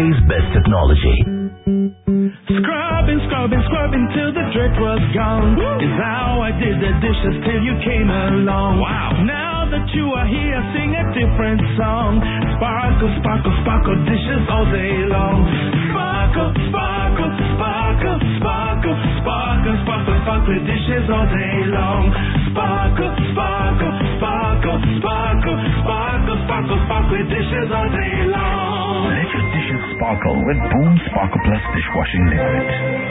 today's best technology. Scrubbing till the dirt was gone. Is how I did the dishes till you came along. Wow. Now that you are here, sing a different song. Sparkle, sparkle, sparkle dishes all day long. Sparkle, sparkle, sparkle, sparkle, sparkle, sparkle, sparkle dishes all day long. Sparkle, sparkle, sparkle, sparkle, sparkle, sparkle, sparkle dishes all day long. Let your dishes sparkle with Boom Sparkle Plus dishwashing liquid.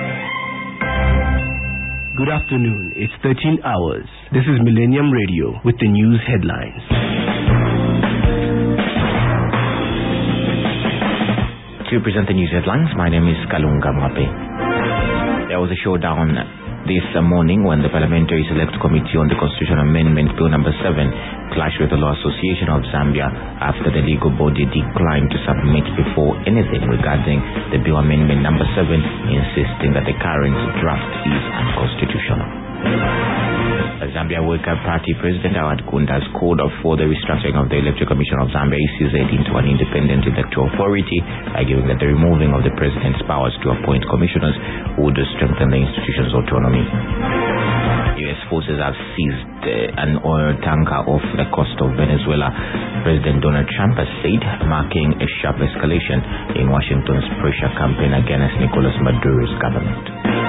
Good afternoon. It's 13 hours. This is Millennium Radio with the news headlines. To present the news headlines, my name is Kalunga Mape. There was a showdown this morning when the Parliamentary Select Committee on the Constitutional Amendment Bill number 7 clashed with the Law Association of Zambia after the legal body declined to submit before anything regarding the bill amendment number 7, insisting that the current draft is unconstitutional. The Zambia Worker Party President Howard Kunda has called for the restructuring of the Electoral Commission of Zambia ECZ into an independent electoral authority, arguing that the removing of the president's powers to appoint commissioners would strengthen the institution's autonomy. U.S. forces have seized an oil tanker off the coast of Venezuela, President Donald Trump has said, marking a sharp escalation in Washington's pressure campaign against Nicolas Maduro's government.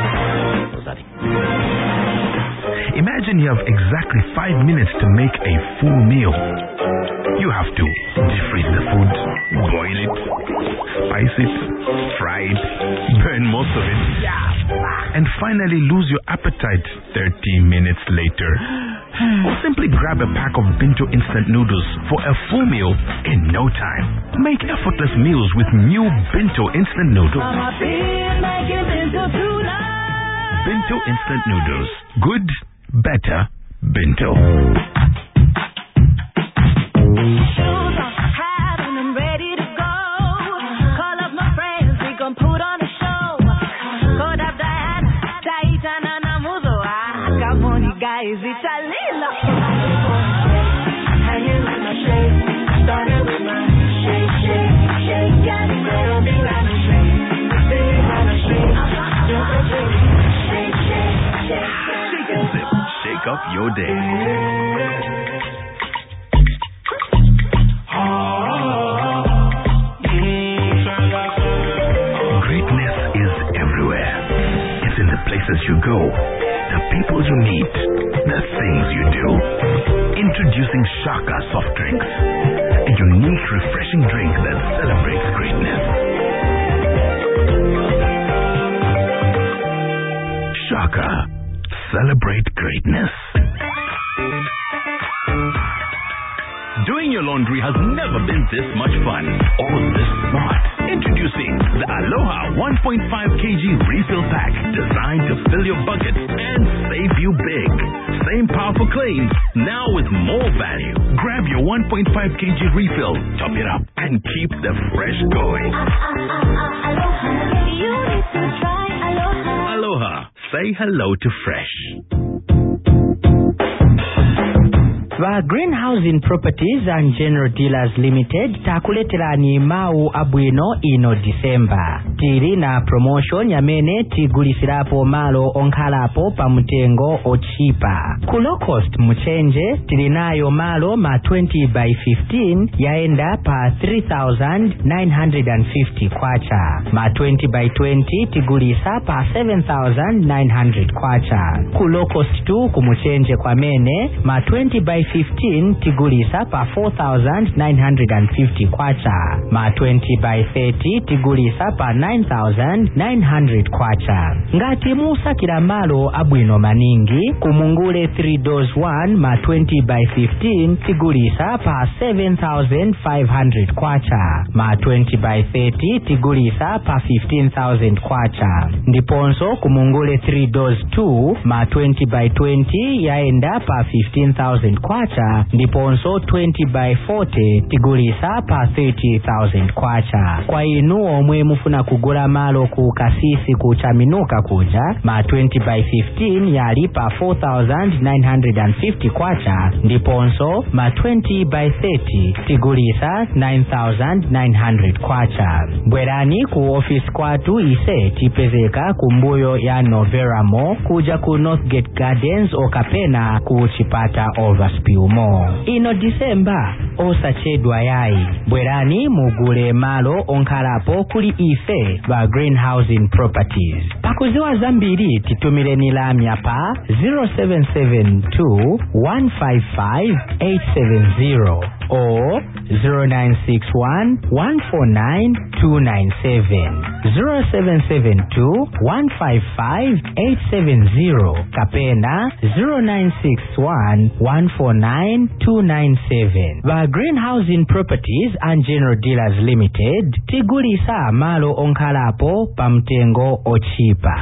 Imagine you have exactly 5 minutes to make a full meal. You have to defreeze the food, boil it, spice it, fry it, burn most of it, and finally lose your appetite 30 minutes later. Or simply grab a pack of Binto instant noodles for a full meal in no time. Make effortless meals with new Binto instant noodles. Binto instant noodles. Good, better, Binto. Guys, it's a little hanging with my shake, started with my shake, shake, shake, got it, girl, be like a shake, big like a shake, just a shake, shake, shake, shake, shake and sip, shake up your day. Greatness is everywhere. It's in the places you go, the people you meet, the things you do. Introducing Shaka soft drinks, a unique, refreshing drink that celebrates greatness. Shaka, celebrate greatness. Doing your laundry has never been this much fun or this smart. Introducing the Aloha 1.5 kg refill pack, designed to fill your bucket and save you big. Same powerful claims, now with more value. Grab your 1.5 kg refill, top it up, and keep the fresh going. Aloha, you need to try Aloha. Aloha, say hello to fresh. Va Greenhousing Properties and General Dealers Limited takuleterani mau abwino ino December. Tiri na promotion yamene tigulisirapo malo onkalapo pa mutengo ochipa. Ku low cost muchenje tirinayo malo ma 20 by 15 yaenda pa 3,950 kwacha. Ma 20 by 20 tigulisa pa 7,900 kwacha. Ku low cost 2 kumuchenje kwa mene ma 20 by 15 tigulisa pa 4,950 kwacha. Ma 20 by 30 tigulisa pa 9,900 kwacha. Ngati musa kila malo abwino maningi kumungule 3 doors 1 ma 20 by 15 tigulisa pa 7,500 kwacha. Ma 20 by 30 tigulisa pa 15,000 kwacha. Ndiponso kumungule 3 doors 2 ma 20 by 20 yaenda pa 15,000 kwacha. kwacha ndiponso 20 by 40 tigulisa pa 30,000 kwacha. Kwa inu omwe mufuna kugula malo ku Kasisi ku Chaminuka kuja, ma 20 by 15 yali pa 4,950 kwacha ndiponso ma 20 by 30 tigulisa 9,900 kwacha. Bwerani ku office kwatu ise tipezeka kumbuyo ya Novera Mall kuja ku Northgate Gardens okapena ku Chipata Overspill Mall. Ino December osachedwa yayi, bwerani mugule malo onkalapo kuli ife ba Greenhousing Properties. Pakuziwa zambiri titumileni lamya pa 0772 155 870 or 0961 149 297 0772 155 870 kapena 0961 149 297. Ba Greenhousing Properties and General Dealers Limited tigulisa malo onkalapo pamtengo ochipa.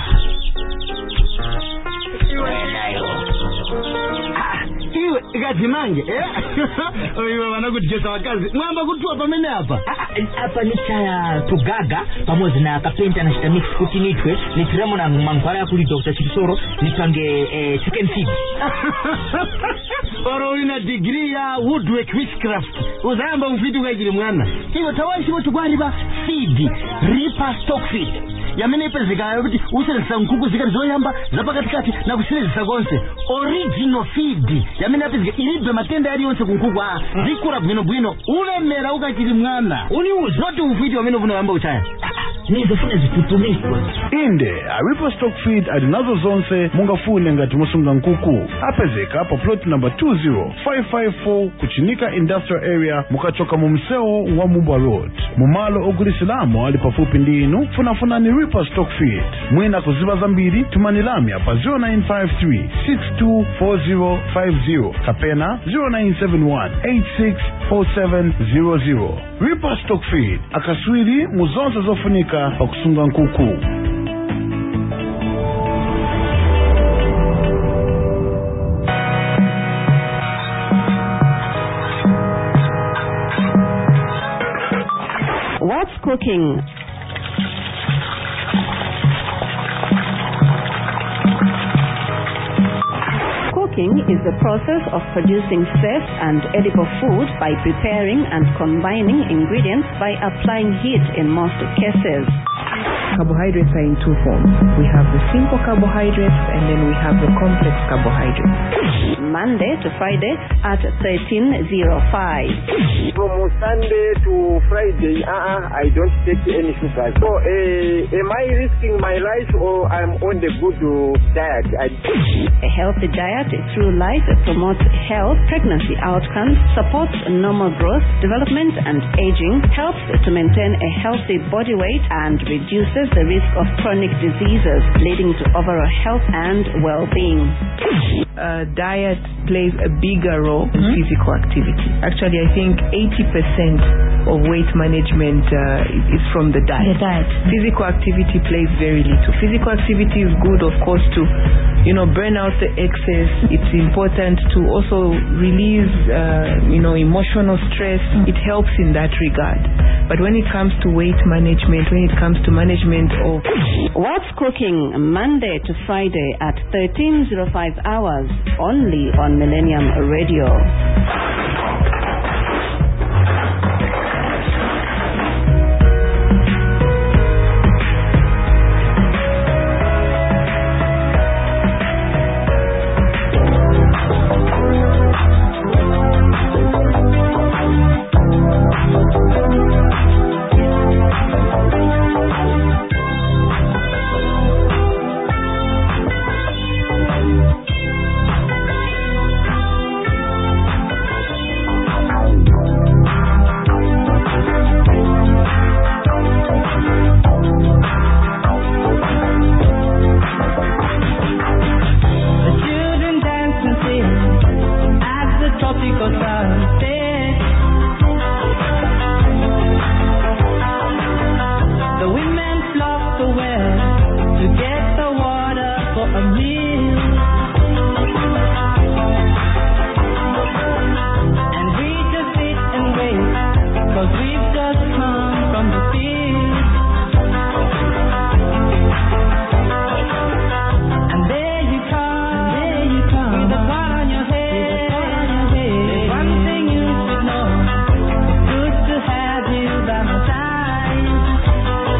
Gazimange oyo wanakujeza wakazi mwamba kutua pamene hapa hapa ni cha tugaga pamoja na kapenta na shitamix kutinitwe nitiremo na mankwara ya kuli Dr. Chikisoro nitange chicken feed oro ina degree ya woodwork witchcraft uzamba mfitu kajili mwana hiyo tawaishi watu kwani ba feed reaper stock feed yamene ipezeka yokuti uselesa nkuku zikalizoyamba zapa katikati na kusileza konse original feed yamene apezeka ilibe matenda yali yonse kunkuku zikura bwino ulemera ukachili mwana uni uzoti ufiti wamene vuna yamba uchaya nizofuna zitutumikwa inde Reaper stock feed adinazo zonse mungafune ngati musunga nkuku apezeka hapa plot number 20554 kuchinika industrial area mukachoka mumseo wa Mubwa Road mumalo ogulisilamu ali pafupi ndi inu funafuna ni Reaper stock feed. Mwina kuziba zambiri tumanilamya pa 0953 624050 kapena 0971 864700. Reaper stock feed akaswiri muzonse zofunika pa kusunga nkuku. What's cooking? Cooking is the process of producing safe and edible food by preparing and combining ingredients by applying heat in most cases. Carbohydrates are in two forms. We have the simple carbohydrates and then we have the complex carbohydrates. Monday to Friday at 13:05. From Sunday to Friday, I don't take any sugar. So, am I risking my life or I'm on the good diet? A healthy diet through life promotes health, pregnancy outcomes, supports normal growth, development and aging, helps to maintain a healthy body weight and reduces the risk of chronic diseases leading to overall health and well-being. Diet plays a bigger role in physical activity. Actually, I think 80% of weight management is from the diet. Physical activity plays very little. Physical activity is good, of course, to burn out the excess. It's important to also release emotional stress. It helps in that regard. But when it comes to weight management, when it comes to management of... What's Cooking, Monday to Friday at 13:05 hours, only on Millennium Radio.